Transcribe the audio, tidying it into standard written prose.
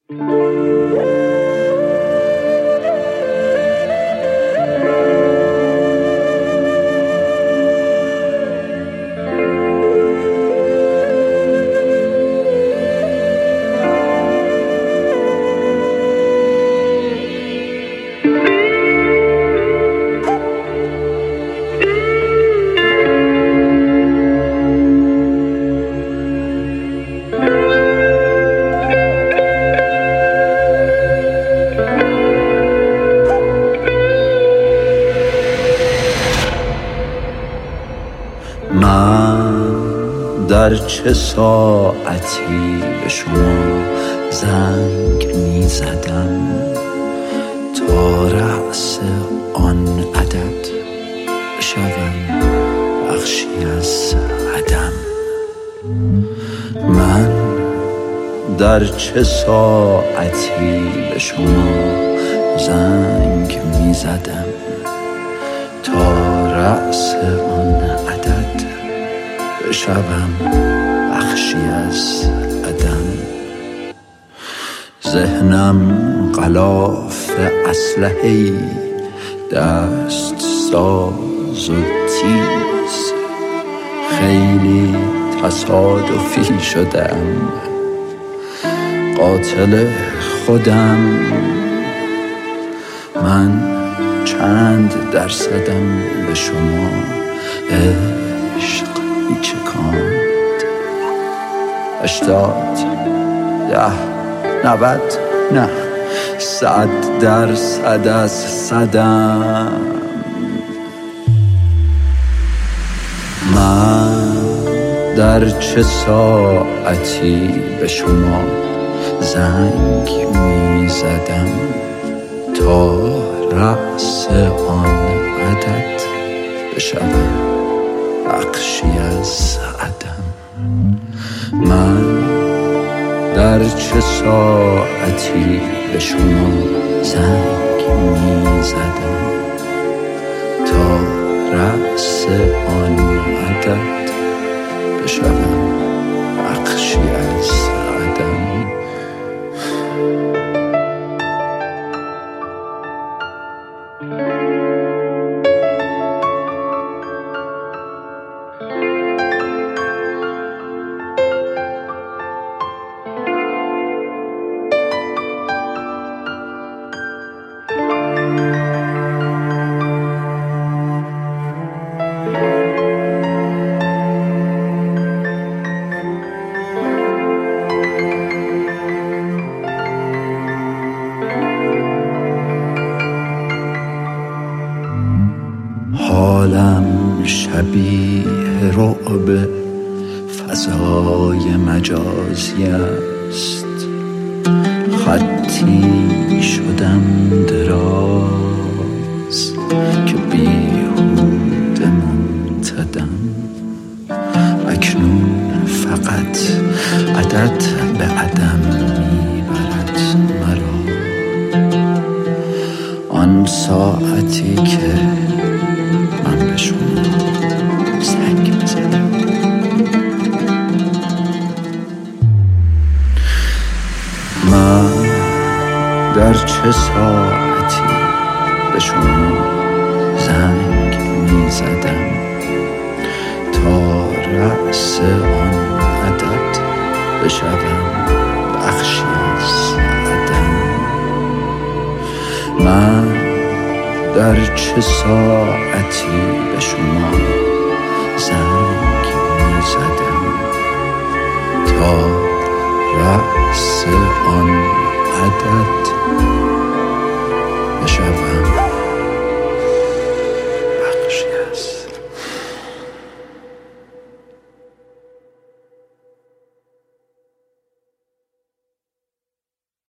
من در چه ساعتی به شما زنگ می زدم تا رأس آن عدد بشوم بخشی از عدم. من در چه ساعتی به شما زنگ می زدم تا رأس آن عدد بشوم بخشی از عدم. ذهنم غلاف اسلحه‌ای دست ساز و تیز، خیلی تصادفی شدم قاتل خودم. من چند درصدم به شما عشق می چکاند؟ 80 10 90 نه 100% از صدم. من در چه ساعتی به شما زنگ می زدم تا رأس آن عدد بشوم بخشی از عدم. من در چه ساعتی به شما زنگ می زدم تا رأس آن عدد بشوم بخشی از عدم. حالم شبیه رعب فضای مجازی است، خطی شدم دراز که بیهوده منتدم. اکنون فقط عدد به عدم میبرد مرا، آن ساعتی که من به شما زنگ میزدم. من در چه ساعتی به شما زنگ میزدم تا رأس آن عدد بشوم بخشی از عدم. من در چه ساعتی